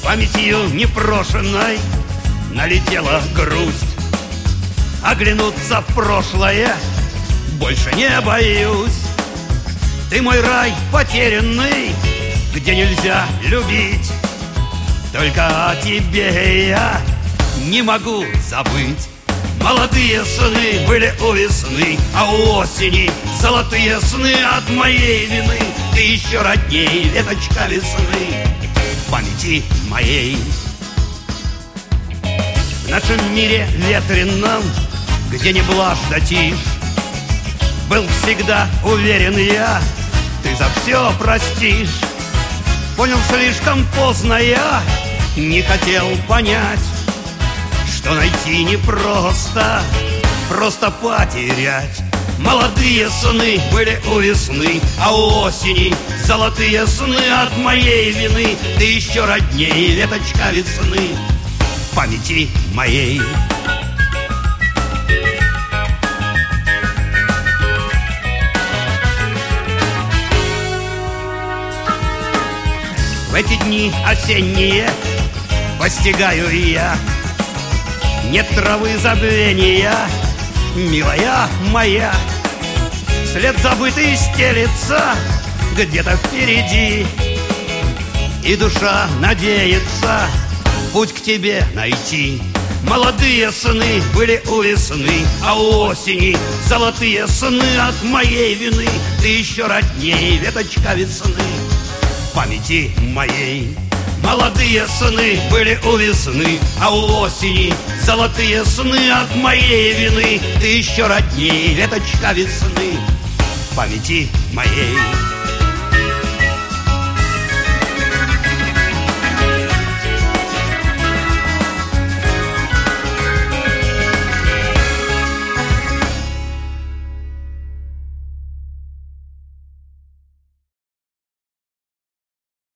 Памятью непрошенной налетела грусть. Оглянуться в прошлое больше не боюсь. Ты мой рай потерянный, где нельзя любить. Только о тебе я не могу забыть. Молодые сны были у весны, а у осени золотые сны от моей вины. Ты еще родней, веточка весны, в памяти моей. В нашем мире ветреном, где не блажь да тишь, был всегда уверен я, ты за все простишь. Понял слишком поздно я, не хотел понять, что найти непросто, просто потерять. Молодые сны были у весны, а у осени золотые сны от моей вины. Ты еще родней, веточка весны, в памяти моей. В эти дни осенние постигаю я, нет травы забвения, милая моя. След забытый стелется где-то впереди, и душа надеется путь к тебе найти. Молодые сны были у весны, а у осени золотые сны от моей вины. Ты еще родней, веточка весны, в памяти моей. Молодые сны были у весны, а у осени золотые сны от моей вины. Ты еще родней, веточка весны, в памяти моей.